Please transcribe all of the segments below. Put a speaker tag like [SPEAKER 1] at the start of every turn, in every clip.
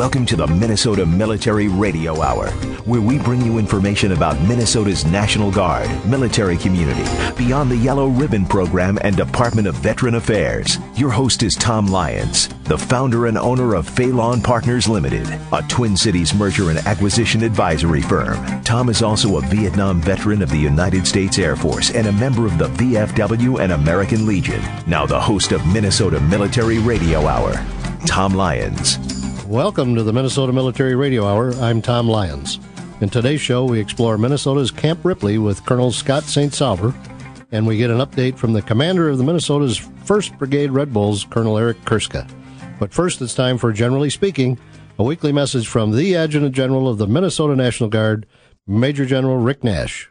[SPEAKER 1] Welcome to the Minnesota Military Radio Hour, where we bring you information about Minnesota's National Guard, military community, Beyond the Yellow Ribbon program, and Department of Veteran Affairs. Your host is Tom Lyons, the founder and owner of Phelan Partners Limited, a Twin Cities merger and acquisition advisory firm. Tom is also a Vietnam veteran of the United States Air Force and a member of the VFW and American Legion. Now the host of Minnesota Military Radio Hour, Tom Lyons.
[SPEAKER 2] Welcome to the Minnesota Military Radio Hour. I'm Tom Lyons. In today's show, we explore Minnesota's Camp Ripley with Colonel Scott St. Salver, and we get an update from the commander of the Minnesota's 1st Brigade Red Bulls, Colonel Eric Kurska. But first, it's time for Generally Speaking, a weekly message from the Adjutant General of the Minnesota National Guard, Major General Rick Nash.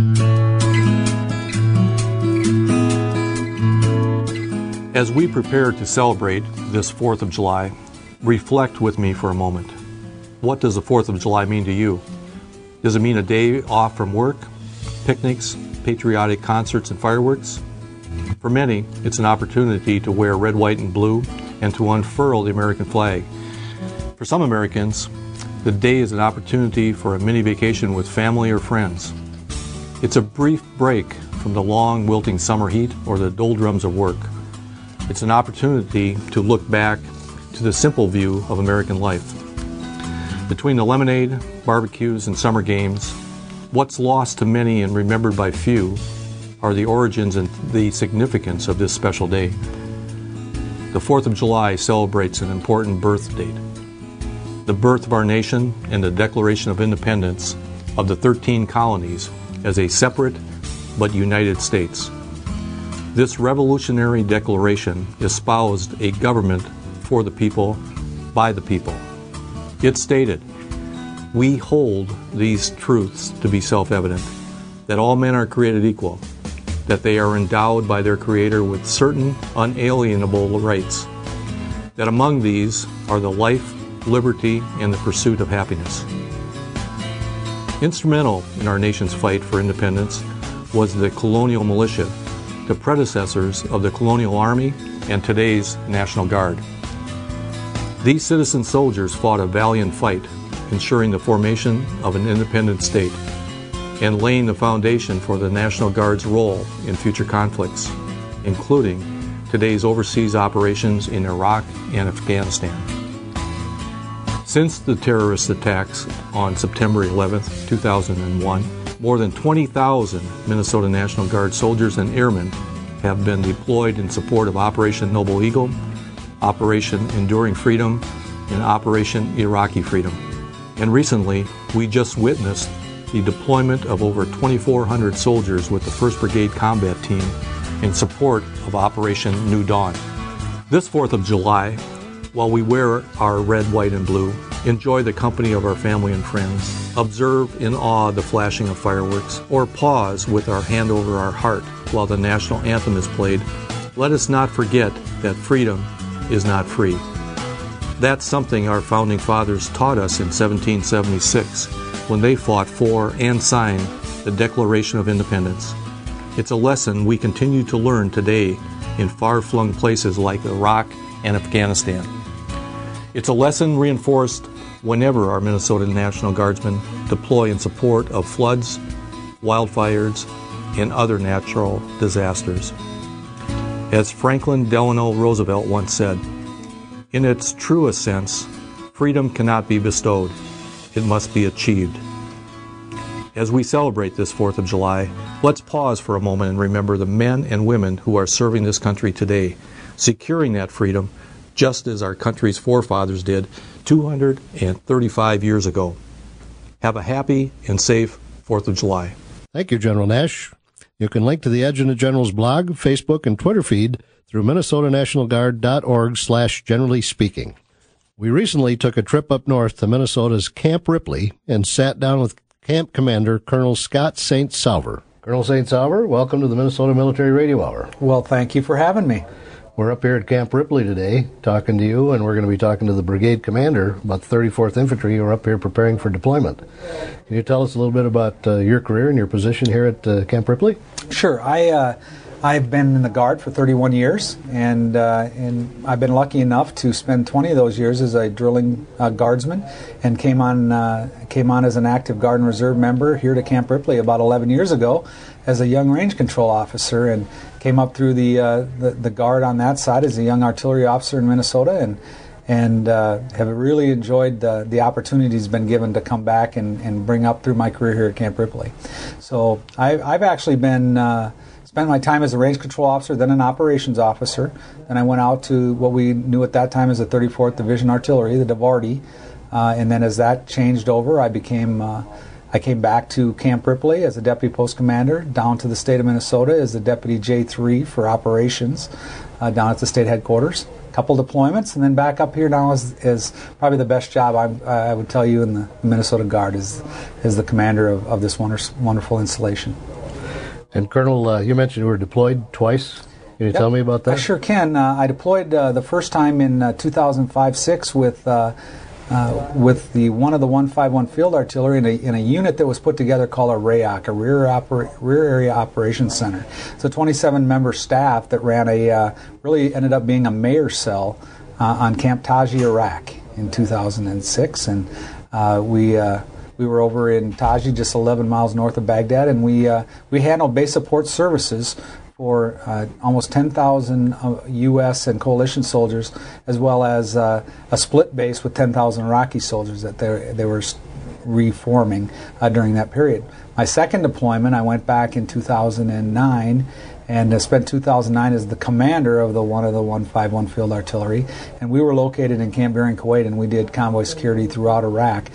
[SPEAKER 3] As we prepare to celebrate this 4th of July, reflect with me for a moment. What does the 4th of July mean to you? Does it mean a day off from work, picnics, patriotic concerts, and fireworks? For many, it's an opportunity to wear red, white, and blue and to unfurl the American flag. For some Americans, the day is an opportunity for a mini vacation with family or friends. It's a brief break from the long, wilting summer heat or the doldrums of work. It's an opportunity to look back to the simple view of American life. Between the lemonade, barbecues, and summer games, what's lost to many and remembered by few are the origins and the significance of this special day. The 4th of July celebrates an important birth date, the birth of our nation and the Declaration of Independence of the 13 colonies as a separate but united states. This revolutionary declaration espoused a government for the people, by the people. It stated, "We hold these truths to be self-evident, that all men are created equal, that they are endowed by their Creator with certain unalienable rights, that among these are the life, liberty, and the pursuit of happiness." Instrumental in our nation's fight for independence was the colonial militia, the predecessors of the colonial army and today's National Guard. These citizen soldiers fought a valiant fight, ensuring the formation of an independent state and laying the foundation for the National Guard's role in future conflicts, including today's overseas operations in Iraq and Afghanistan. Since the terrorist attacks on September 11, 2001, more than 20,000 Minnesota National Guard soldiers and airmen have been deployed in support of Operation Noble Eagle, Operation Enduring Freedom, and Operation Iraqi Freedom. And recently, we just witnessed the deployment of over 2,400 soldiers with the 1st Brigade Combat Team in support of Operation New Dawn. This 4th of July, while we wear our red, white, and blue, enjoy the company of our family and friends, observe in awe the flashing of fireworks, or pause with our hand over our heart while the national anthem is played, let us not forget that freedom is not free. That's something our founding fathers taught us in 1776 when they fought for and signed the Declaration of Independence. It's a lesson we continue to learn today in far-flung places like Iraq and Afghanistan. It's a lesson reinforced whenever our Minnesota National Guardsmen deploy in support of floods, wildfires, and other natural disasters. As Franklin Delano Roosevelt once said, "In its truest sense, freedom cannot be bestowed, it must be achieved." As we celebrate this 4th of July, let's pause for a moment and remember the men and women who are serving this country today, securing that freedom just as our country's forefathers did 235 years ago. Have a happy and safe 4th of July.
[SPEAKER 2] Thank you, General Nash. You can link to the Adjutant General's blog, Facebook, and Twitter feed through minnesotanationalguard.org/generally speaking. We recently took a trip up north to Minnesota's Camp Ripley and sat down with Camp Commander Colonel Scott St. Salver. Colonel St. Salver, welcome to the Minnesota Military Radio Hour.
[SPEAKER 4] Well, thank you for having me.
[SPEAKER 2] We're up here at Camp Ripley today talking to you, and we're going to be talking to the brigade commander about the 34th Infantry who are up here preparing for deployment. Can you tell us a little bit about your career and your position here at Camp Ripley?
[SPEAKER 4] Sure. I I've been in the Guard for 31 years, and I've been lucky enough to spend 20 of those years as a drilling guardsman, and came on as an active Guard and Reserve member here to Camp Ripley about 11 years ago as a young range control officer, and came up through the Guard on that side as a young artillery officer in Minnesota, and have really enjoyed the opportunities been given to come back and bring up through my career here at Camp Ripley. So I've actually been spent my time as a range control officer, then an operations officer. Then I went out to what we knew at that time as the 34th Division Artillery, the DIVARTY, and then as that changed over, I came back to Camp Ripley as a deputy post commander, down to the state of Minnesota as the deputy J3 for operations down at the state headquarters. A couple deployments, and then back up here now is probably the best job I would tell you in the Minnesota Guard is the commander of this wonderful installation.
[SPEAKER 2] And Colonel, you mentioned you were deployed twice. Can you tell me about that?
[SPEAKER 4] I sure can. I deployed the first time in 2005-06 with one of the 151 Field Artillery in a unit that was put together called a RAOC, a Rear Area Operations Center. It's a 27-member staff that ran really ended up being a mayor's cell on Camp Taji, Iraq in 2006, and we were over in Taji, just 11 miles north of Baghdad, and we handled base support services for almost 10,000 U.S. and coalition soldiers, as well as a split base with 10,000 Iraqi soldiers that they were reforming during that period. My second deployment, I went back in 2009 and spent 2009 as the commander of one of the 151 Field Artillery, and we were located in Camp Beering, Kuwait, and we did convoy security throughout Iraq,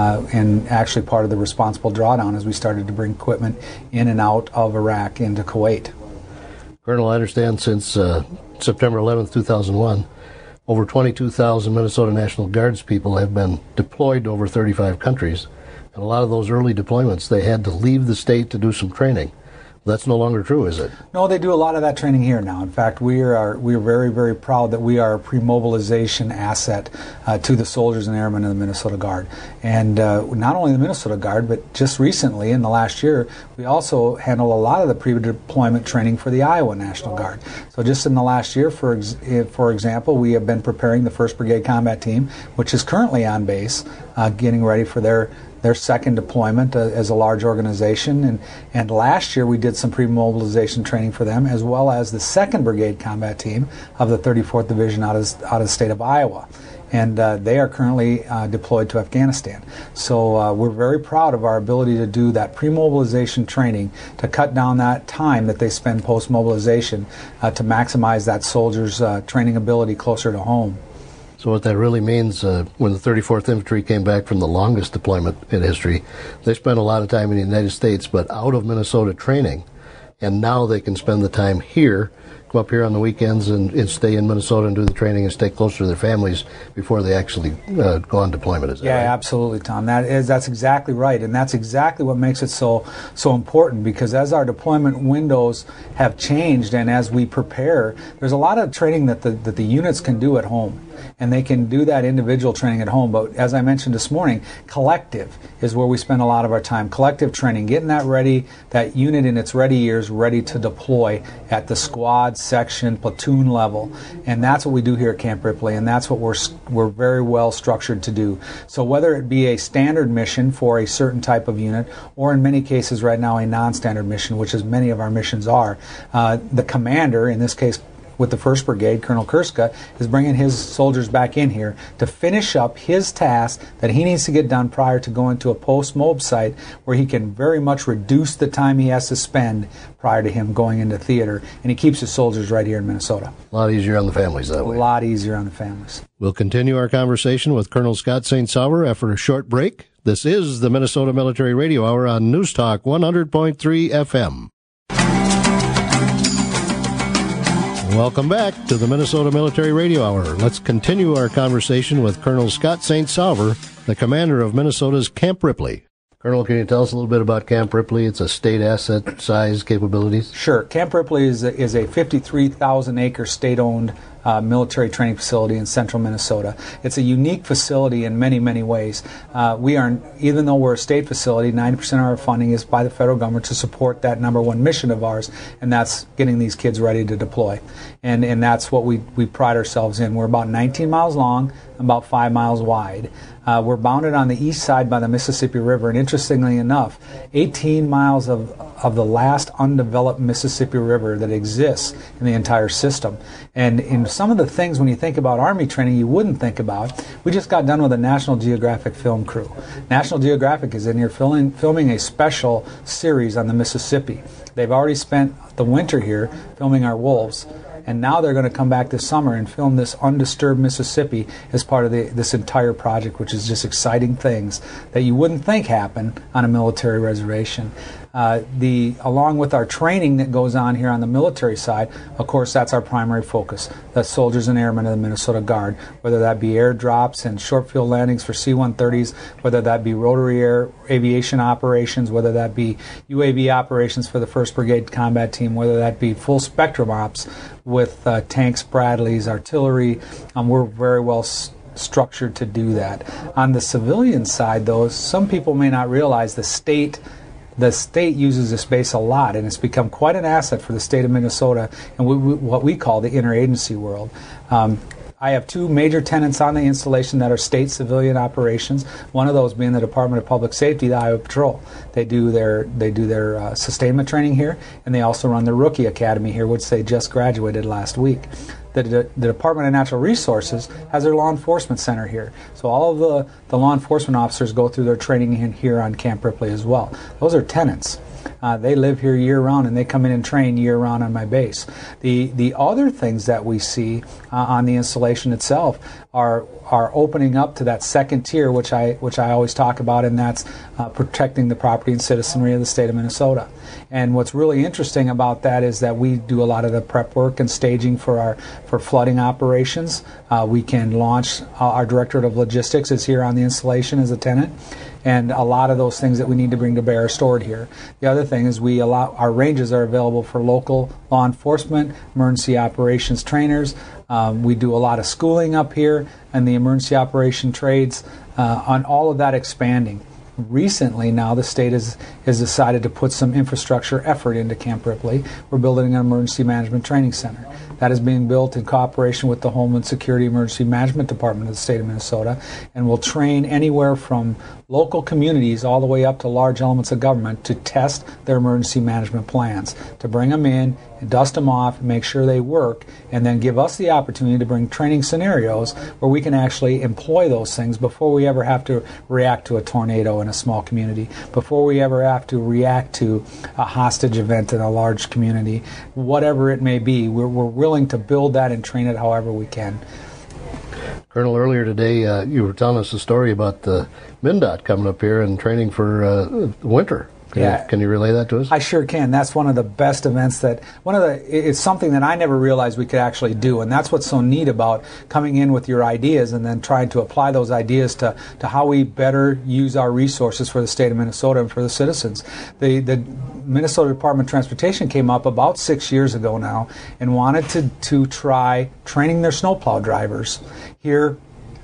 [SPEAKER 4] and actually part of the responsible drawdown as we started to bring equipment in and out of Iraq into Kuwait.
[SPEAKER 2] Colonel, I understand since September 11th, 2001, over 22,000 Minnesota National Guards people have been deployed to over 35 countries, and a lot of those early deployments, they had to leave the state to do some training. That's no longer true, is it?
[SPEAKER 4] No, they do a lot of that training here now. In fact, we are very, very proud that we are a pre-mobilization asset to the soldiers and airmen of the Minnesota Guard. And not only the Minnesota Guard, but just recently, in the last year, we also handle a lot of the pre-deployment training for the Iowa National Guard. So just in the last year, for example, we have been preparing the 1st Brigade Combat Team, which is currently on base, getting ready for their second deployment as a large organization, and last year we did some pre-mobilization training for them, as well as the 2nd Brigade Combat Team of the 34th Division out of the state of Iowa, and they are currently deployed to Afghanistan. So we're very proud of our ability to do that pre-mobilization training to cut down that time that they spend post-mobilization to maximize that soldier's training ability closer to home.
[SPEAKER 2] So what that really means, when the 34th Infantry came back from the longest deployment in history, they spent a lot of time in the United States, but out of Minnesota training, and now they can spend the time here, come up here on the weekends and stay in Minnesota and do the training and stay closer to their families before they actually go on deployment. Is that right?
[SPEAKER 4] Absolutely, Tom. That's exactly right, and that's exactly what makes it so important, because as our deployment windows have changed and as we prepare, there's a lot of training that the units can do at home. And they can do that individual training at home. But as I mentioned this morning, collective is where we spend a lot of our time. Collective training, getting that ready, that unit in its ready years, ready to deploy at the squad, section, platoon level. And that's what we do here at Camp Ripley, and that's what we're very well structured to do. So whether it be a standard mission for a certain type of unit, or in many cases right now a non-standard mission, which is many of our missions are, the commander, in this case with the 1st Brigade, Colonel Kurska, is bringing his soldiers back in here to finish up his task that he needs to get done prior to going to a post-mob site where he can very much reduce the time he has to spend prior to him going into theater, and he keeps his soldiers right here in Minnesota.
[SPEAKER 2] A lot easier on the families that way.
[SPEAKER 4] A lot easier on the families.
[SPEAKER 2] We'll continue our conversation with Colonel Scott St. Salver after a short break. This is the Minnesota Military Radio Hour on News Talk 100.3 FM. Welcome back to the Minnesota Military Radio Hour. Let's continue our conversation with Colonel Scott St. Salver, the commander of Minnesota's Camp Ripley. Colonel, can you tell us a little bit about Camp Ripley? It's a state asset size capabilities.
[SPEAKER 4] Sure. Camp Ripley is a 53,000-acre state-owned military training facility in central Minnesota. It's a unique facility in many, many ways. Even though we're a state facility, 90% of our funding is by the federal government to support that number one mission of ours, and that's getting these kids ready to deploy. And that's what we pride ourselves in. We're about 19 miles long, about 5 miles wide. We're bounded on the east side by the Mississippi River, and interestingly enough, 18 miles of the last undeveloped Mississippi River that exists in the entire system. And in some of the things, when you think about Army training, you wouldn't think about. We just got done with a National Geographic film crew. National Geographic is in here filming a special series on the Mississippi. They've already spent the winter here filming our wolves, and now they're going to come back this summer and film this undisturbed Mississippi as part of this entire project, which is just exciting things that you wouldn't think happen on a military reservation. Along with our training that goes on here on the military side, of course, that's our primary focus, the soldiers and airmen of the Minnesota Guard, whether that be airdrops and short field landings for C-130s, whether that be rotary air aviation operations, whether that be UAV operations for the 1st Brigade Combat Team, whether that be full spectrum ops with tanks, Bradleys, artillery. We're very well structured to do that. On the civilian side, though, some people may not realize the state uses this base a lot, and it's become quite an asset for the state of Minnesota and what we call the interagency world. I have 2 major tenants on the installation that are state civilian operations. One of those being the Department of Public Safety, the Iowa Patrol. They do their sustainment training here, and they also run the Rookie Academy here, which they just graduated last week. The Department of Natural Resources has their law enforcement center here. So all of the law enforcement officers go through their training here on Camp Ripley as well. Those are tenants. They live here year-round, and they come in and train year-round on my base. The other things that we see on the installation itself are opening up to that second tier, which I always talk about, and that's protecting the property and citizenry of the state of Minnesota. And what's really interesting about that is that we do a lot of the prep work and staging for flooding operations. We can launch. Our Directorate of Logistics is here on the installation as a tenant. And a lot of those things that we need to bring to bear are stored here. The other thing is our ranges are available for local law enforcement, emergency operations trainers. We do a lot of schooling up here and the emergency operation trades, on all of that expanding. Recently now the state has decided to put some infrastructure effort into Camp Ripley. We're building an emergency management training center. That is being built in cooperation with the Homeland Security Emergency Management Department of the state of Minnesota, and will train anywhere from local communities all the way up to large elements of government to test their emergency management plans, to bring them in and dust them off, make sure they work, and then give us the opportunity to bring training scenarios where we can actually employ those things before we ever have to react to a tornado in a small community, before we ever have to react to a hostage event in a large community, whatever it may be. We're willing to build that and train it however we can.
[SPEAKER 2] Colonel, earlier today you were telling us a story about the MnDOT coming up here and training for winter. Can you relay that to us?
[SPEAKER 4] I sure can. That's one of the best events it's something that I never realized we could actually do, and that's what's so neat about coming in with your ideas and then trying to apply those ideas to how we better use our resources for the state of Minnesota and for the citizens. The Minnesota Department of Transportation came up about 6 years ago now and wanted to try training their snowplow drivers here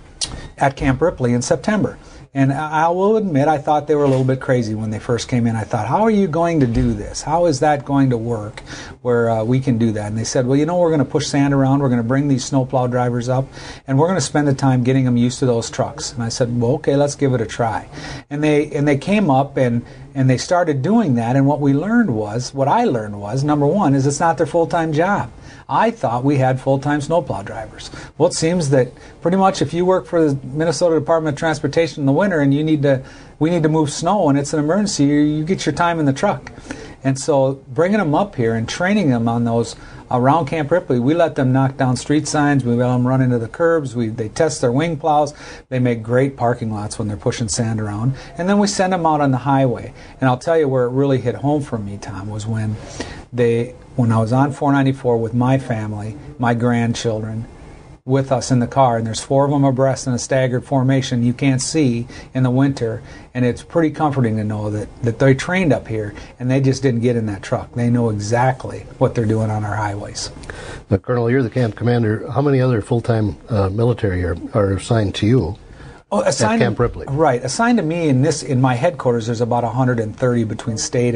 [SPEAKER 4] at Camp Ripley in September. And I will admit, I thought they were a little bit crazy when they first came in. I thought, how are you going to do this? How is that going to work where we can do that? And they said, well, we're going to push sand around. We're going to bring these snowplow drivers up, and we're going to spend the time getting them used to those trucks. And I said, well, okay, let's give it a try. And they came up and they started doing that. And what I learned was, number one, is it's not their full-time job. I thought we had full-time snowplow drivers. Well, it seems that pretty much if you work for the Minnesota Department of Transportation in the winter and we need to move snow and it's an emergency, you get your time in the truck. And so bringing them up here and training them on those around Camp Ripley, we let them knock down street signs, we let them run into the curbs, they test their wing plows, they make great parking lots when they're pushing sand around, and then we send them out on the highway. And I'll tell you where it really hit home for me, Tom, was when I was on 494 with my family, my grandchildren, with us in the car, and there's 4 of them abreast in a staggered formation you can't see in the winter, and it's pretty comforting to know that they trained up here and they just didn't get in that truck. They know exactly what they're doing on our highways.
[SPEAKER 2] Now, Colonel, you're the camp commander. How many other full-time military are assigned to you? At Camp Ripley?
[SPEAKER 4] Right. Assigned to me in my headquarters, there's about 130 between state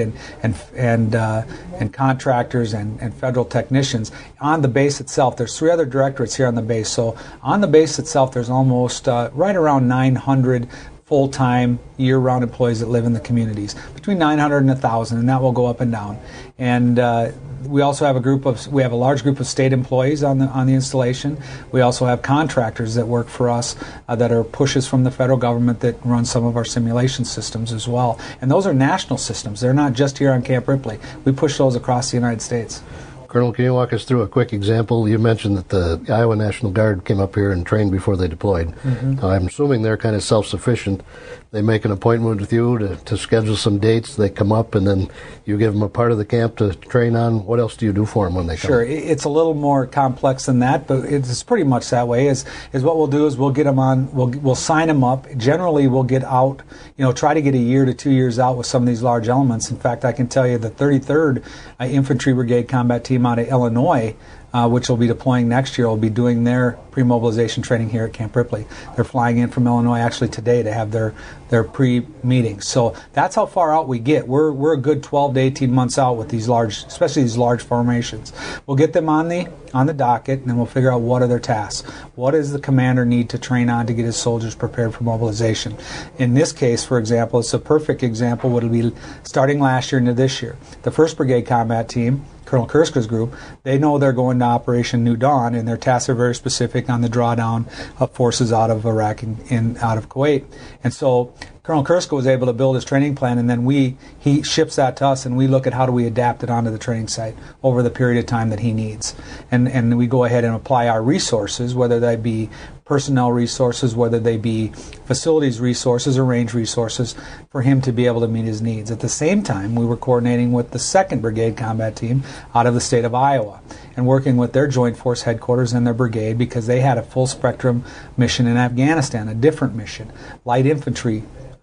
[SPEAKER 4] and contractors and federal technicians. On the base itself, there's 3 other directorates here on the base. So on the base itself, there's almost right around 900 full-time, year-round employees that live in the communities, between 900 and 1,000, and that will go up and down. And we also have a large group of state employees on the installation. We also have contractors that work for us that are pushes from the federal government that run some of our simulation systems as well. And those are national systems. They're not just here on Camp Ripley. We push those across the United States.
[SPEAKER 2] Colonel, can you walk us through a quick example? You mentioned that the Iowa National Guard came up here and trained before they deployed. Now, I'm assuming they're kind of self-sufficient. They make an appointment with you to schedule some dates. They come up, and then you give them a part of the camp to train on. What else do you do for them when they come?
[SPEAKER 4] Sure. It's a little more complex than that, but it's pretty much that way. Is what we'll do is we'll get them on. We'll sign them up. Generally, we'll get out. Try to get a year to 2 years out with some of these large elements. In fact, I can tell you the 33rd Infantry Brigade Combat Team out of Illinois, which will be deploying next year, will be doing their pre-mobilization training here at Camp Ripley. They're flying in from Illinois actually today to have their pre-meetings. So that's how far out we get. We're a good 12 to 18 months out with these large, especially these large formations. We'll get them on the docket, and then we'll figure out what are their tasks. What does the commander need to train on to get his soldiers prepared for mobilization? In this case, for example, it's a perfect example what it'll be starting last year into this year. The 1st Brigade Combat Team, Colonel Kurska's group, they know they're going to Operation New Dawn, and their tasks are very specific on the drawdown of forces out of Iraq and out of Kuwait. And so Colonel Kurska was able to build his training plan, and then he ships that to us, and we look at how do we adapt it onto the training site over the period of time that he needs. And we go ahead and apply our resources, whether they be personnel resources, whether they be facilities resources or range resources, for him to be able to meet his needs. At the same time, we were coordinating with the 2nd Brigade Combat Team out of the state of Iowa and working with their Joint Force headquarters and their brigade because they had a full spectrum mission in Afghanistan, a different mission, light infantry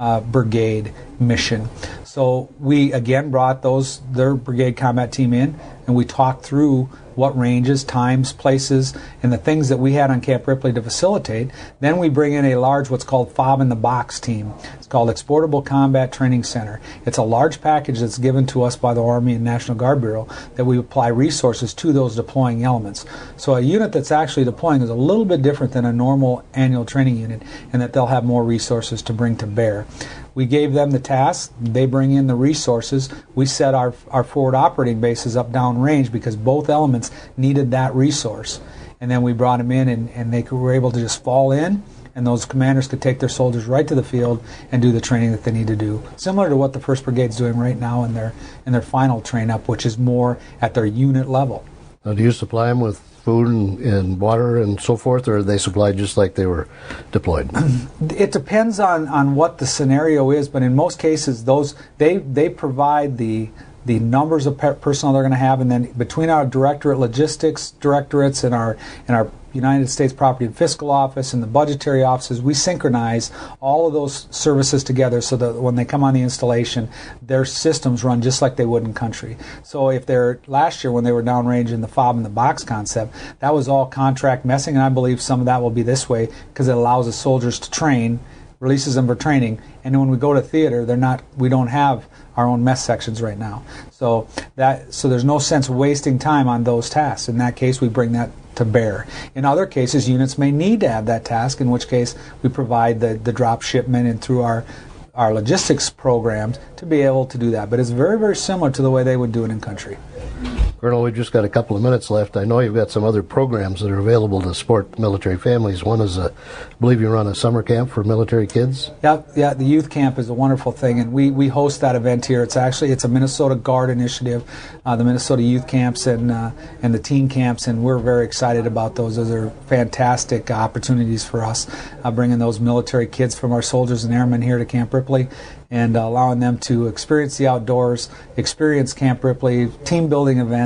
[SPEAKER 4] brigade mission. So we again brought their brigade combat team in, and we talked through what ranges, times, places, and the things that we had on Camp Ripley to facilitate. Then we bring in a large, what's called FOB in the Box team. It's called Exportable Combat Training Center. It's a large package that's given to us by the Army and National Guard Bureau that we apply resources to those deploying elements. So a unit that's actually deploying is a little bit different than a normal annual training unit in that they'll have more resources to bring to bear. We gave them the task, they bring in the resources, we set our forward operating bases up downrange because both elements needed that resource. And then we brought them in and they were able to just fall in, and those commanders could take their soldiers right to the field and do the training that they need to do. Similar to what the 1st Brigade's doing right now in their final train up, which is more at their unit level.
[SPEAKER 2] Now, do you supply them with food and water and so forth, or are they supplied just like they were deployed?
[SPEAKER 4] It depends on what the scenario is, but in most cases, they provide the numbers of personnel they're going to have, and then between our logistics directorates and our United States Property and Fiscal Office and the budgetary offices, we synchronize all of those services together so that when they come on the installation, their systems run just like they would in country. So if last year when they were downrange in the FOB and the box concept, that was all contract messing, and I believe some of that will be this way because it allows the soldiers to train, releases them for training, and when we go to theater, we don't have our own mess sections right now. So there's no sense wasting time on those tasks. In that case, we bring that to bear. In other cases, units may need to have that task, in which case we provide the drop shipment and through our logistics programs to be able to do that. But it's very, very similar to the way they would do it in country.
[SPEAKER 2] Colonel, we've just got a couple of minutes left. I know you've got some other programs that are available to support military families. One is, I believe you run a summer camp for military kids?
[SPEAKER 4] Yeah, the youth camp is a wonderful thing, and we host that event here. It's a Minnesota Guard initiative, the Minnesota youth camps and the teen camps, and we're very excited about those. Those are fantastic opportunities for us, bringing those military kids from our soldiers and airmen here to Camp Ripley, and allowing them to experience the outdoors, experience Camp Ripley, team building events,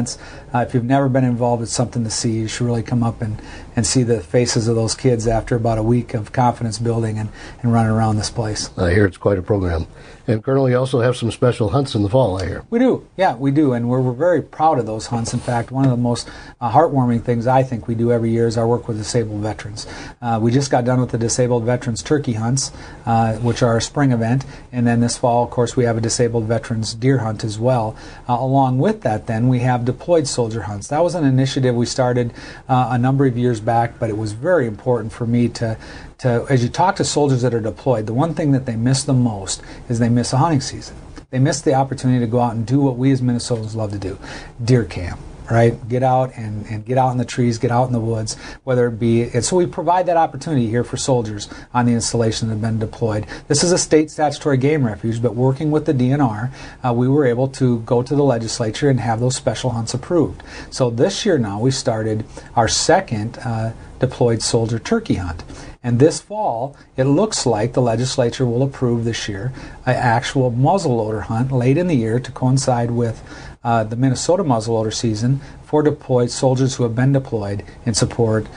[SPEAKER 4] hunts. If you've never been involved, it's something to see. You should really come up and see the faces of those kids after about a week of confidence building and running around this place.
[SPEAKER 2] I hear it's quite a program. And Colonel, you also have some special hunts in the fall, I hear.
[SPEAKER 4] We do, yeah, we do, and we're very proud of those hunts. In fact, one of the most heartwarming things I think we do every year is our work with disabled veterans. We just got done with the Disabled Veterans Turkey Hunts, which are a spring event, and then this fall, of course, we have a Disabled Veterans Deer Hunt as well. Along with that, then, we have Deployed Soldier Hunts. That was an initiative we started a number of years back, but it was very important for me to as you talk to soldiers that are deployed, the one thing that they miss the most is they miss a hunting season. They miss the opportunity to go out and do what we as Minnesotans love to do, deer camp. Right, get out and get out in the trees, get out in the woods, whether it be. And so we provide that opportunity here for soldiers on the installation that have been deployed. This is a state statutory game refuge, but working with the DNR, we were able to go to the legislature and have those special hunts approved. So this year now we started our second deployed soldier turkey hunt. And this fall, it looks like the legislature will approve this year an actual muzzleloader hunt late in the year to coincide with the Minnesota muzzleloader season for deployed soldiers who have been deployed in support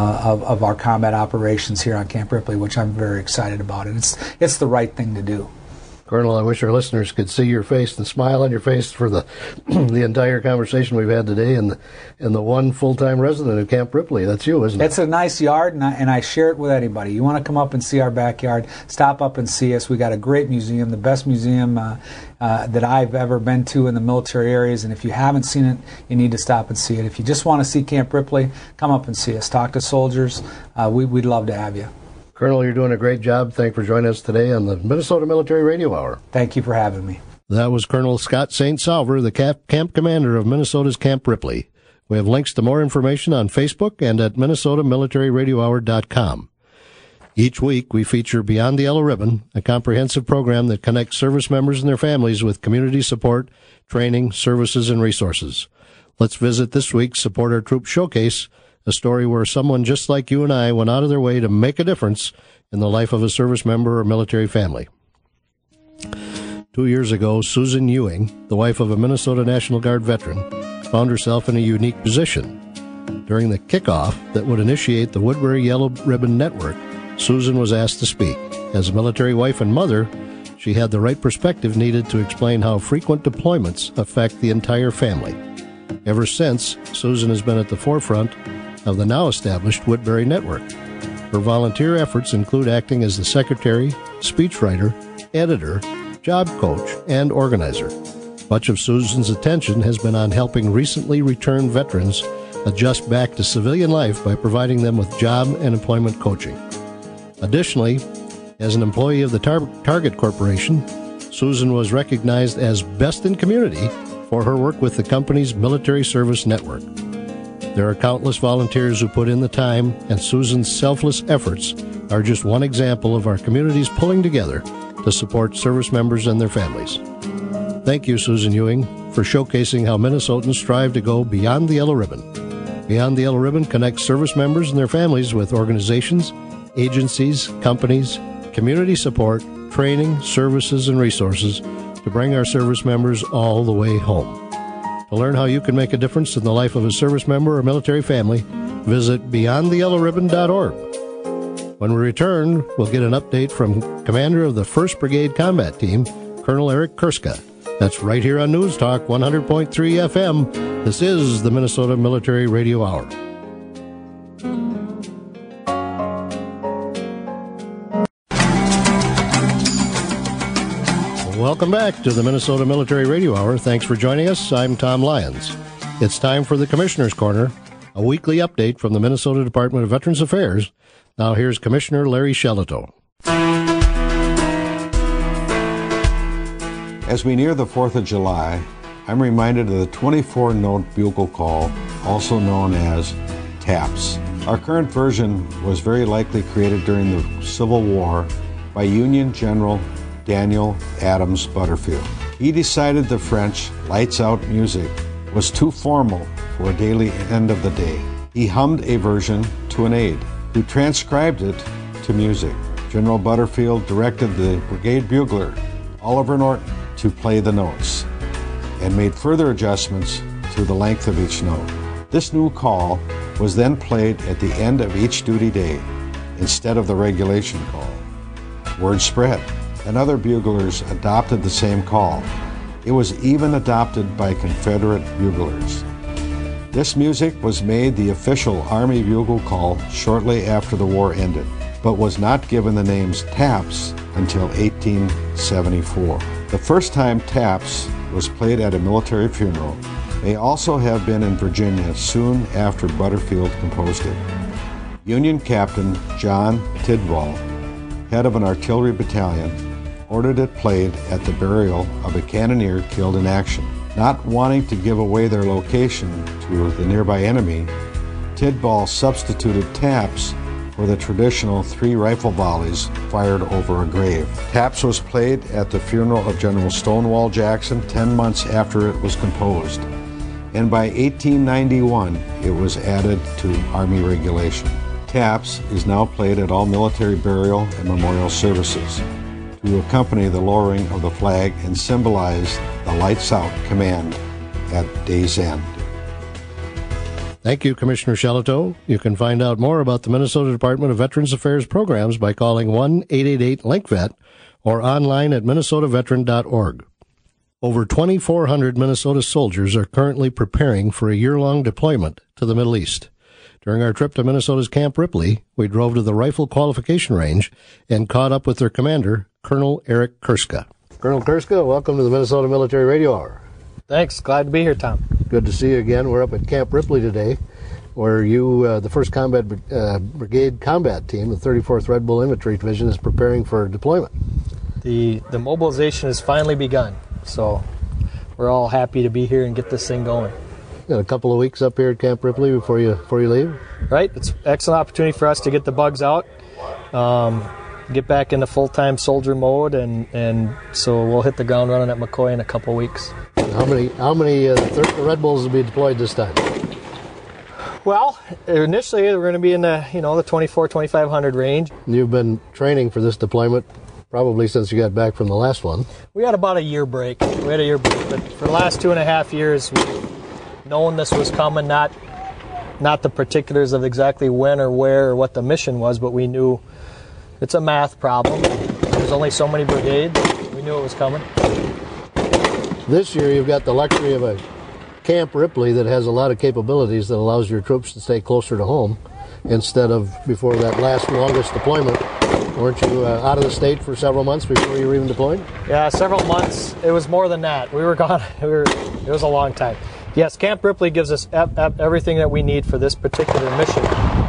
[SPEAKER 4] of our combat operations here on Camp Ripley, which I'm very excited about. And it's the right thing to do.
[SPEAKER 2] Colonel, I wish our listeners could see your face and smile on your face for the the entire conversation we've had today, and the one full-time resident of Camp Ripley. That's you, isn't it?
[SPEAKER 4] It's a nice yard, and I share it with anybody. You want to come up and see our backyard, stop up and see us. We got a great museum, the best museum that I've ever been to in the military areas, and if you haven't seen it, you need to stop and see it. If you just want to see Camp Ripley, come up and see us. Talk to soldiers. We'd love to have you.
[SPEAKER 2] Colonel, you're doing a great job. Thanks for joining us today on the Minnesota Military Radio Hour.
[SPEAKER 4] Thank you for having me.
[SPEAKER 2] That was Colonel Scott St. Salver, the camp commander of Minnesota's Camp Ripley. We have links to more information on Facebook and at MinnesotaMilitaryRadioHour.com. Each week, we feature Beyond the Yellow Ribbon, a comprehensive program that connects service members and their families with community support, training, services, and resources. Let's visit this week's Support Our Troops Showcase, a story where someone just like you and I went out of their way to make a difference in the life of a service member or military family. 2 years ago, Susan Ewing, the wife of a Minnesota National Guard veteran, found herself in a unique position. During the kickoff that would initiate the Woodbury Yellow Ribbon Network, Susan was asked to speak. As a military wife and mother, she had the right perspective needed to explain how frequent deployments affect the entire family. Ever since, Susan has been at the forefront of the now-established Woodbury Network. Her volunteer efforts include acting as the secretary, speechwriter, editor, job coach, and organizer. Much of Susan's attention has been on helping recently returned veterans adjust back to civilian life by providing them with job and employment coaching. Additionally, as an employee of the Target Corporation, Susan was recognized as Best in Community for her work with the company's military service network. There are countless volunteers who put in the time, and Susan's selfless efforts are just one example of our communities pulling together to support service members and their families. Thank you, Susan Ewing, for showcasing how Minnesotans strive to go beyond the yellow ribbon. Beyond the Yellow Ribbon connects service members and their families with organizations, agencies, companies, community support, training, services, and resources to bring our service members all the way home. To learn how you can make a difference in the life of a service member or military family, visit BeyondTheYellowRibbon.org. When we return, we'll get an update from Commander of the 1st Brigade Combat Team, Colonel Eric Kurska. That's right here on News Talk 100.3 FM. This is the Minnesota Military Radio Hour. Welcome back to the Minnesota Military Radio Hour. Thanks for joining us. I'm Tom Lyons. It's time for the Commissioner's Corner, a weekly update from the Minnesota Department of Veterans Affairs. Now here's Commissioner Larry Shelito.
[SPEAKER 5] As we near the 4th of July, I'm reminded of the 24-note bugle call, also known as TAPS. Our current version was very likely created during the Civil War by Union General Daniel Adams Butterfield. He decided the French lights out music was too formal for a daily end of the day. He hummed a version to an aide, who transcribed it to music. General Butterfield directed the brigade bugler, Oliver Norton, to play the notes, and made further adjustments through the length of each note. This new call was then played at the end of each duty day instead of the regulation call. Word spread, and other buglers adopted the same call. It was even adopted by Confederate buglers. This music was made the official Army bugle call shortly after the war ended, but was not given the names taps until 1874. The first time taps was played at a military funeral may also have been in Virginia soon after Butterfield composed it. Union Captain John Tidwell, head of an artillery battalion, ordered it played at the burial of a cannoneer killed in action. Not wanting to give away their location to the nearby enemy, Tidball substituted taps for the traditional 3 rifle volleys fired over a grave. Taps was played at the funeral of General Stonewall Jackson 10 months after it was composed, and by 1891 it was added to Army regulation. Taps is now played at all military burial and memorial services to accompany the lowering of the flag and symbolize the lights out command at day's end.
[SPEAKER 2] Thank you, Commissioner Shelito. You can find out more about the Minnesota Department of Veterans Affairs programs by calling 1-888-LINK-VET or online at minnesotaveteran.org. Over 2,400 Minnesota soldiers are currently preparing for a year-long deployment to the Middle East. During our trip to Minnesota's Camp Ripley, we drove to the rifle qualification range and caught up with their commander, Colonel Eric Kurska. Colonel Kurska, welcome to the Minnesota Military Radio Hour.
[SPEAKER 6] Thanks. Glad to be here, Tom.
[SPEAKER 2] Good to see you again. We're up at Camp Ripley today, where you, the 1st Combat Brigade Combat Team, the 34th Red Bull Infantry Division, is preparing for deployment.
[SPEAKER 6] The mobilization has finally begun, so we're all happy to be here and get this thing going.
[SPEAKER 2] Got a couple of weeks up here at Camp Ripley before you leave?
[SPEAKER 6] Right. It's an excellent opportunity for us to get the bugs out, get back into full-time soldier mode, and so we'll hit the ground running at McCoy in a couple of weeks.
[SPEAKER 2] How many the Red Bulls will be deployed this time?
[SPEAKER 6] Well, initially we're going to be in the 2,400-2,500 range.
[SPEAKER 2] You've been training for this deployment probably since you got back from the last one.
[SPEAKER 6] We had about a year break. But for the last 2.5 years, we've known this was coming. Not the particulars of exactly when or where or what the mission was, but we knew it's a math problem. There's only so many brigades. We knew it was coming.
[SPEAKER 2] This year you've got the luxury of a Camp Ripley that has a lot of capabilities that allows your troops to stay closer to home instead of before that last longest deployment. Weren't you out of the state for several months before you were even deployed?
[SPEAKER 6] Yeah, several months. It was more than that. We were gone. It was a long time. Yes, Camp Ripley gives us everything that we need for this particular mission,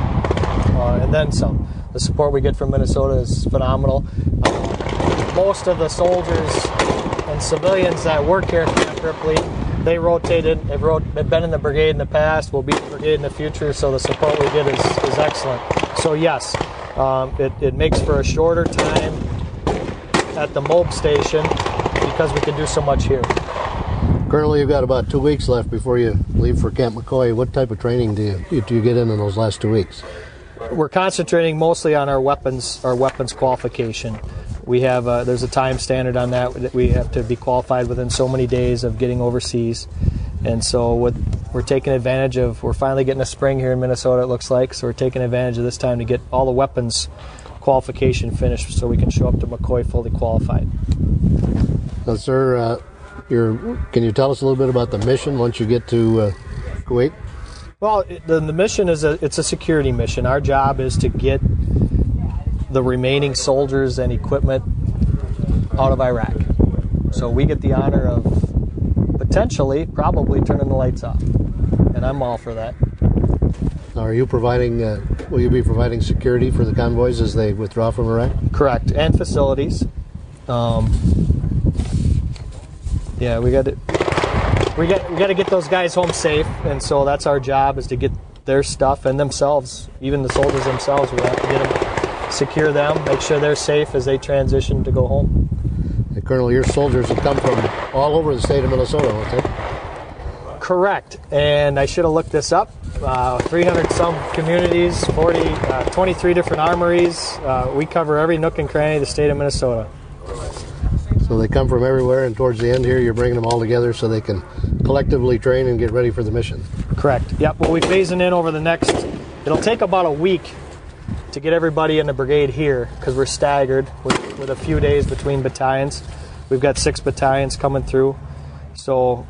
[SPEAKER 6] and then some. The support we get from Minnesota is phenomenal. Most of the soldiers and civilians that work here at Camp Ripley, they rotated. They've been in the brigade in the past, will be in the brigade in the future, so the support we get is excellent. So yes, it makes for a shorter time at the MOB station because we can do so much here.
[SPEAKER 2] Colonel, you've got about 2 weeks left before you leave for Camp McCoy. What type of training do you get in those last 2 weeks?
[SPEAKER 6] We're concentrating mostly on our weapons qualification. We have there's a time standard on that we have to be qualified within so many days of getting overseas, and so we're taking advantage of. We're finally getting a spring here in Minnesota, it looks like, so we're taking advantage of this time to get all the weapons qualification finished so we can show up to McCoy fully qualified.
[SPEAKER 2] So, sir, can you tell us a little bit about the mission once you get to Kuwait?
[SPEAKER 6] Well, the mission it's a security mission. Our job is to get the remaining soldiers and equipment out of Iraq. So we get the honor of probably turning the lights off, and I'm all for that.
[SPEAKER 2] Are you providing? Will you be providing security for the convoys as they withdraw from Iraq?
[SPEAKER 6] Correct, and facilities. Yeah, we got to get those guys home safe, and so that's our job, is to get their stuff and themselves, even the soldiers themselves. We have to get them, secure them, make sure they're safe as they transition to go home.
[SPEAKER 2] And Colonel, your soldiers have come from all over the state of Minnesota, won't they?
[SPEAKER 6] Correct, and I should have looked this up. 300 some communities, 23 different armories. We cover every nook and cranny of the state of Minnesota.
[SPEAKER 2] So they come from everywhere, and towards the end here, you're bringing them all together so they can collectively train and get ready for the mission.
[SPEAKER 6] Correct. Yep. We'll be phasing in over the next. It'll take about a week to get everybody in the brigade here because we're staggered with a few days between battalions. We've got 6 battalions coming through. So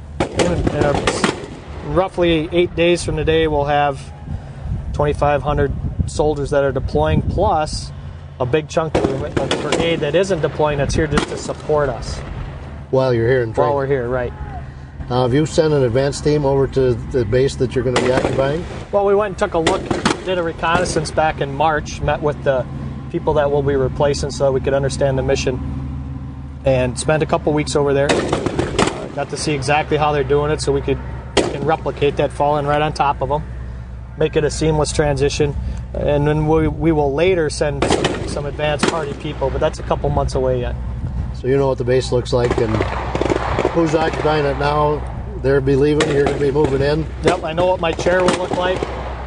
[SPEAKER 6] roughly 8 days from today, we'll have 2,500 soldiers that are deploying, plus a big chunk of the brigade that isn't deploying that's here just to support us.
[SPEAKER 2] While you're here in training.
[SPEAKER 6] While we're here, right.
[SPEAKER 2] Have you sent an advance team over to the base that you're going to be occupying?
[SPEAKER 6] Well, we went and took a look, did a reconnaissance back in March, met with the people that we'll be replacing so that we could understand the mission, and spent a couple weeks over there. Got to see exactly how they're doing it so we can replicate that, fall in right on top of them, make it a seamless transition, and then we will later send some advanced party people, but that's a couple months away yet.
[SPEAKER 2] So you know what the base looks like and who's occupying it now. They'll be leaving, you're going to be moving in.
[SPEAKER 6] Yep, I know what my chair will look like.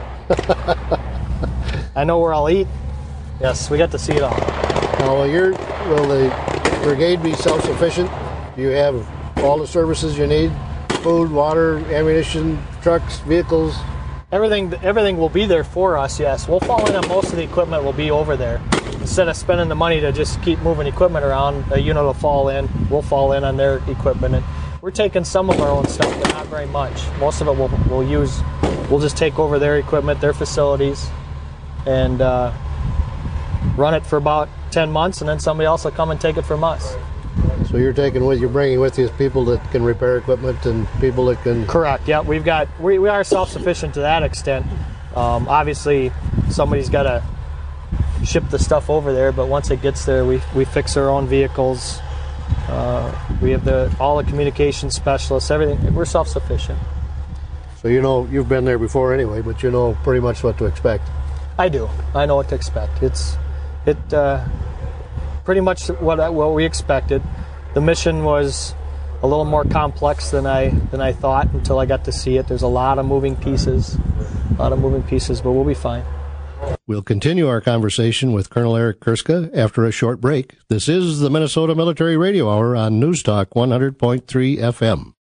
[SPEAKER 6] I know where I'll eat. Yes, we got to see it all.
[SPEAKER 2] Now, will the brigade be self-sufficient? Do you have all the services you need? Food, water, ammunition, trucks, vehicles?
[SPEAKER 6] Everything will be there for us, yes. We'll fall in on most of the equipment will be over there. Instead of spending the money to just keep moving equipment around, a unit will fall in, we'll fall in on their equipment. And we're taking some of our own stuff, but not very much. Most of it we'll just take over their equipment, their facilities, and run it for about 10 months, and then somebody else will come and take it from us.
[SPEAKER 2] So you're bringing with you people that can repair equipment and people that can...
[SPEAKER 6] Correct, yeah. We are self-sufficient to that extent. Obviously, somebody's got to ship the stuff over there, but once it gets there, we fix our own vehicles. We have all the communication specialists, everything. We're self-sufficient.
[SPEAKER 2] So you know, you've been there before anyway, but you know pretty much what to expect.
[SPEAKER 6] I do. I know what to expect. It's pretty much what we expected. The mission was a little more complex than I thought until I got to see it. There's a lot of moving pieces, but we'll be fine.
[SPEAKER 2] We'll continue our conversation with Colonel Eric Kurska after a short break. This is the Minnesota Military Radio Hour on News Talk 100.3 FM.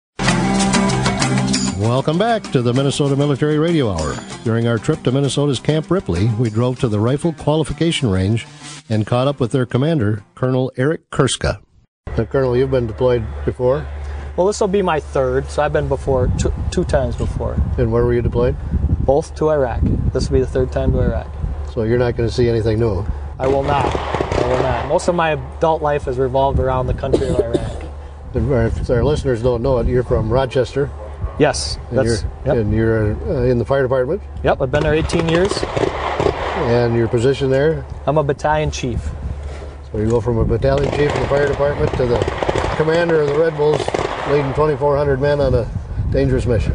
[SPEAKER 2] Welcome back to the Minnesota Military Radio Hour. During our trip to Minnesota's Camp Ripley, we drove to the Rifle Qualification Range and caught up with their commander, Colonel Eric Kurska. Now, Colonel, you've been deployed before?
[SPEAKER 6] Well, this will be my third, so I've been before two times before.
[SPEAKER 2] And where were you deployed?
[SPEAKER 6] Both to Iraq. This will be the third time to Iraq.
[SPEAKER 2] So you're not going to see anything new?
[SPEAKER 6] I will not. Most of my adult life has revolved around the country of Iraq.
[SPEAKER 2] If our listeners don't know it, you're from Rochester.
[SPEAKER 6] Yes.
[SPEAKER 2] And you're in the fire department?
[SPEAKER 6] Yep, I've been there 18 years.
[SPEAKER 2] And your position there?
[SPEAKER 6] I'm a battalion chief.
[SPEAKER 2] So you go from a battalion chief in the fire department to the commander of the Red Bulls, leading 2,400 men on a dangerous mission.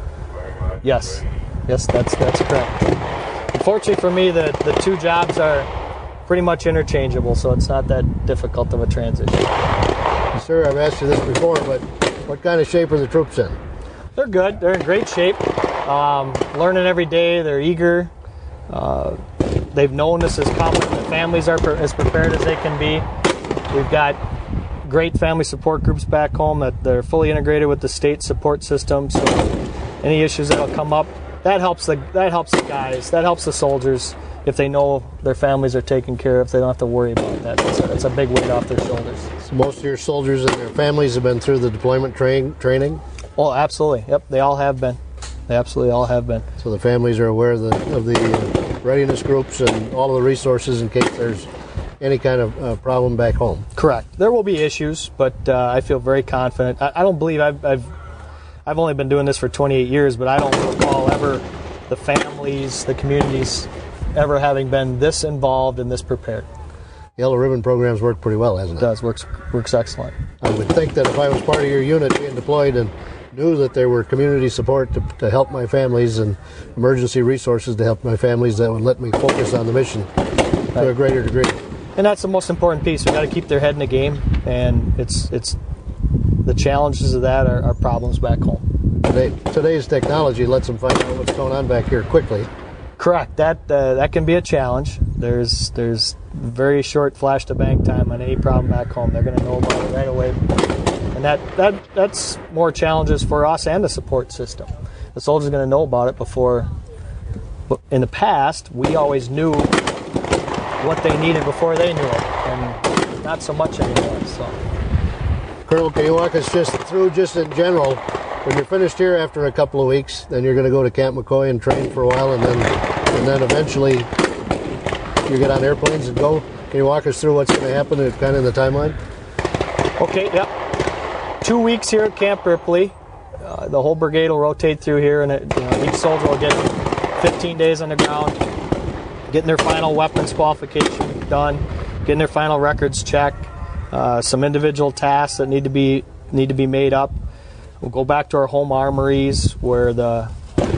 [SPEAKER 6] Yes, that's correct. Unfortunately for me, the two jobs are pretty much interchangeable, so it's not that difficult of a transition.
[SPEAKER 2] Sir, I've asked you this before, but what kind of shape are the troops in?
[SPEAKER 6] They're good. They're in great shape. Learning every day. They're eager. They've known this is coming. The families are as prepared as they can be. We've got great family support groups back home that they're fully integrated with the state support system. So any issues that'll come up, that helps the guys. That helps the soldiers if they know their families are taken care of. They don't have to worry about that. It's a big weight off their shoulders.
[SPEAKER 2] So most of your soldiers and their families have been through the deployment training?
[SPEAKER 6] Oh, absolutely. Yep, they all have been. They absolutely all have been.
[SPEAKER 2] So the families are aware of the readiness groups and all of the resources in case there's any kind of problem back home.
[SPEAKER 6] Correct. There will be issues, but I feel very confident. I don't believe I've only been doing this for 28 years, but I don't recall ever the families, the communities, ever having been this involved and this prepared.
[SPEAKER 2] Yellow Ribbon programs work pretty well, hasn't it?
[SPEAKER 6] It does. Works excellent.
[SPEAKER 2] I would think that if I was part of your unit being deployed and knew that there were community support to help my families and emergency resources to help my families, that would let me focus on the mission to a greater degree.
[SPEAKER 6] And that's the most important piece. We've got to keep their head in the game, and it's the challenges of that are problems back home.
[SPEAKER 2] Today's technology lets them find out what's going on back here quickly.
[SPEAKER 6] Correct. That can be a challenge. There's very short flash to bank time on any problem back home. They're going to know about it right away, and that's more challenges for us and the support system. The soldier's going to know about it before. In the past, we always knew what they needed before they knew it, and not so much anymore. So,
[SPEAKER 2] Colonel, can you walk us just through, just in general, when you're finished here after a couple of weeks, then you're going to go to Camp McCoy and train for a while, and then eventually you get on airplanes and go. Can you walk us through what's going to happen, kind of in the timeline?
[SPEAKER 6] Okay, yep. 2 weeks here at Camp Ripley. The whole brigade will rotate through here, and each soldier will get 15 days on the ground, getting their final weapons qualification done, getting their final records checked, some individual tasks that need to be made up. We'll go back to our home armories where the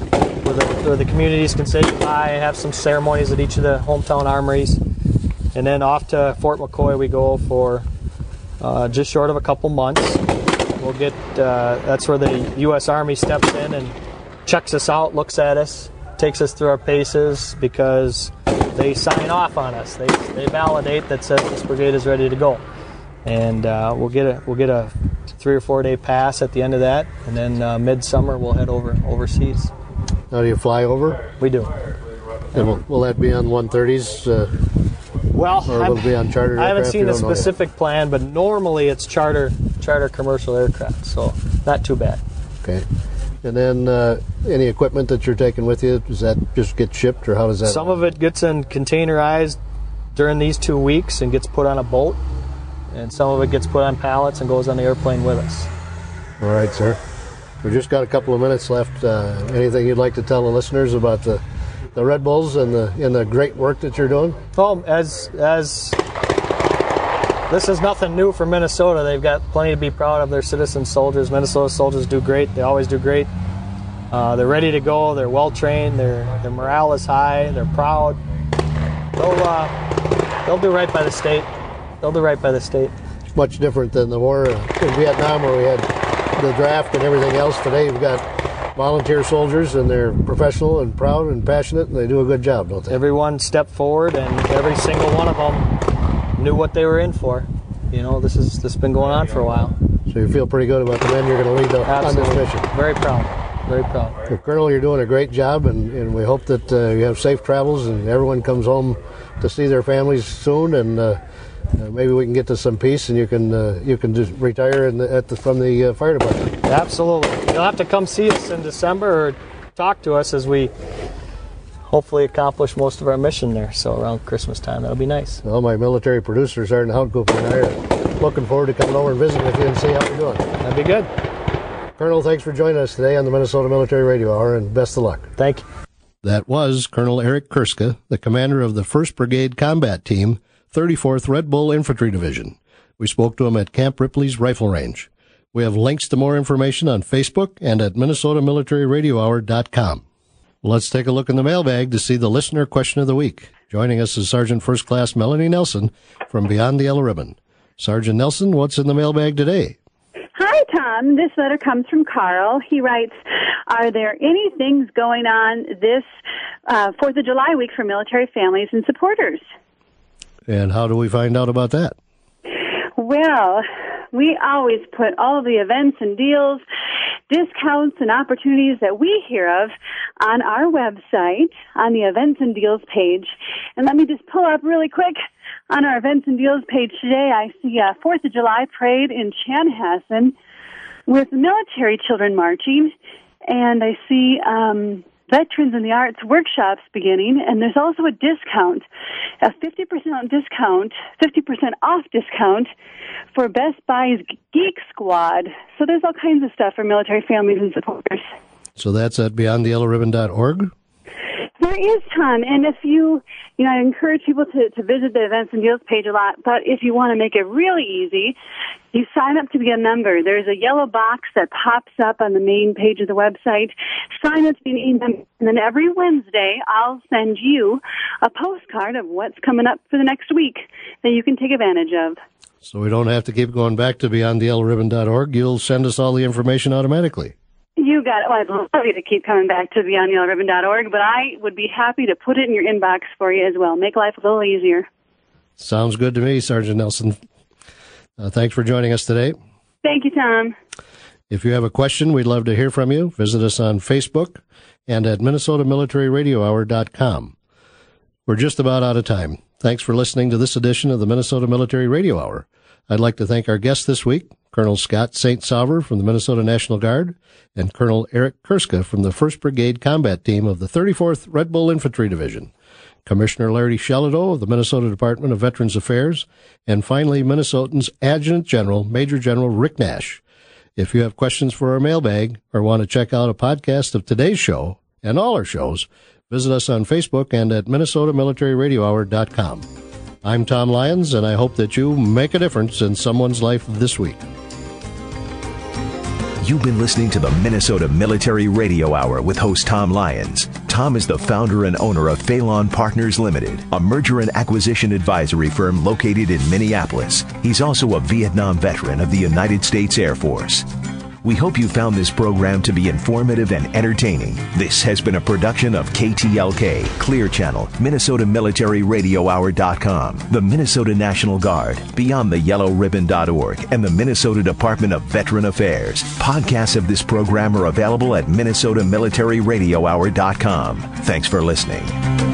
[SPEAKER 6] communities can say goodbye and have some ceremonies at each of the hometown armories. And then off to Fort McCoy we go for just short of a couple months. We'll get, that's where the U.S. Army steps in and checks us out, looks at us, takes us through our paces because they sign off on us. They validate that says this brigade is ready to go. And we'll get a 3 or 4 day pass at the end of that, and then midsummer we'll head overseas.
[SPEAKER 2] Now, do you fly over?
[SPEAKER 6] We do.
[SPEAKER 2] And will that be on 130s?
[SPEAKER 6] Well,
[SPEAKER 2] or will it be on charter aircraft?
[SPEAKER 6] I haven't seen a specific plan, but normally it's charter commercial aircraft, so not too bad.
[SPEAKER 2] Okay. And then any equipment that you're taking with you, does that just get shipped, or how does that?
[SPEAKER 6] Some of it gets in containerized during these 2 weeks and gets put on a boat, and some of it gets put on pallets and goes on the airplane with us.
[SPEAKER 2] All right, sir. We've just got a couple of minutes left. Anything you'd like to tell the listeners about the Red Bulls and the great work that you're doing?
[SPEAKER 6] Well, as this is nothing new for Minnesota. They've got plenty to be proud of. Their citizen soldiers. Minnesota soldiers do great. They always do great. They're ready to go. They're well trained. Their morale is high. They're proud. They'll do right by the state. They'll do right by the state.
[SPEAKER 2] It's much different than the war in Vietnam, where we had the draft and everything else. Today we've got volunteer soldiers, and they're professional and proud and passionate, and they do a good job, don't they?
[SPEAKER 6] Everyone stepped forward, and every single one of them knew what they were in for. This has been going on for a while.
[SPEAKER 2] So you feel pretty good about the men you're going to lead on this mission?
[SPEAKER 6] Very proud. Very proud.
[SPEAKER 2] Well, Colonel, you're doing a great job, and we hope that you have safe travels and everyone comes home to see their families soon, and maybe we can get to some peace, and you can just retire from the fire department.
[SPEAKER 6] Absolutely. You'll have to come see us in December or talk to us as we hopefully accomplish most of our mission there. So around Christmas time, that'll be nice.
[SPEAKER 2] Well, my military producer, Sergeant Houtkoop, and I are looking forward to coming over and visiting with you and see how you're doing.
[SPEAKER 6] That'd be good.
[SPEAKER 2] Colonel, thanks for joining us today on the Minnesota Military Radio Hour, and best of luck.
[SPEAKER 6] Thank you.
[SPEAKER 2] That was Colonel Eric Kurska, the commander of the 1st Brigade Combat Team, 34th Red Bull Infantry Division. We spoke to him at Camp Ripley's Rifle Range. We have links to more information on Facebook and at MinnesotaMilitaryRadioHour.com. Let's take a look in the mailbag to see the listener question of the week. Joining us is Sergeant First Class Melanie Nelson from Beyond the Yellow Ribbon. Sergeant Nelson, what's in the mailbag today?
[SPEAKER 7] Hi, Tom. This letter comes from Carl. He writes, are there any things going on this 4th of July week for military families and supporters?
[SPEAKER 2] And how do we find out about that?
[SPEAKER 7] Well, we always put all the events and deals, discounts and opportunities that we hear of on our website on the events and deals page. And let me just pull up really quick on our events and deals page today. I see a 4th of July parade in Chanhassen with military children marching, and I see Veterans in the Arts workshops beginning, and there's also a discount, a 50% discount, 50% off discount for Best Buy's Geek Squad. So there's all kinds of stuff for military families and supporters.
[SPEAKER 2] So that's at beyondtheyellowribbon.org?
[SPEAKER 7] There is, Tom, and if I encourage people to visit the events and deals page a lot, but if you want to make it really easy, you sign up to be a member. There's a yellow box that pops up on the main page of the website. Sign up to be a member, and then every Wednesday I'll send you a postcard of what's coming up for the next week that you can take advantage of.
[SPEAKER 2] So we don't have to keep going back to beyondtheyellowribbon.org. You'll send us all the information automatically.
[SPEAKER 7] You got it. Well, I'd love you to keep coming back to beyondyellowribbon.org, but I would be happy to put it in your inbox for you as well. Make life a little easier.
[SPEAKER 2] Sounds good to me, Sergeant Nelson. Thanks for joining us today.
[SPEAKER 7] Thank you, Tom.
[SPEAKER 2] If you have a question, we'd love to hear from you. Visit us on Facebook and at MinnesotaMilitaryRadioHour.com. We're just about out of time. Thanks for listening to this edition of the Minnesota Military Radio Hour. I'd like to thank our guest this week, Colonel Scott St. Sauveur from the Minnesota National Guard and Colonel Eric Kurska from the 1st Brigade Combat Team of the 34th Red Bull Infantry Division, Commissioner Larry Shelito of the Minnesota Department of Veterans Affairs, and finally, Minnesotans Adjutant General, Major General Rick Nash. If you have questions for our mailbag or want to check out a podcast of today's show and all our shows, visit us on Facebook and at MinnesotaMilitaryRadioHour.com. I'm Tom Lyons, and I hope that you make a difference in someone's life this week.
[SPEAKER 1] You've been listening to the Minnesota Military Radio Hour with host Tom Lyons. Tom is the founder and owner of Phelan Partners Limited, a merger and acquisition advisory firm located in Minneapolis. He's also a Vietnam veteran of the United States Air Force. We hope you found this program to be informative and entertaining. This has been a production of KTLK, Clear Channel, MinnesotaMilitaryRadioHour.com, the Minnesota National Guard, BeyondTheYellowRibbon.org, and the Minnesota Department of Veteran Affairs. Podcasts of this program are available at MinnesotaMilitaryRadioHour.com. Thanks for listening.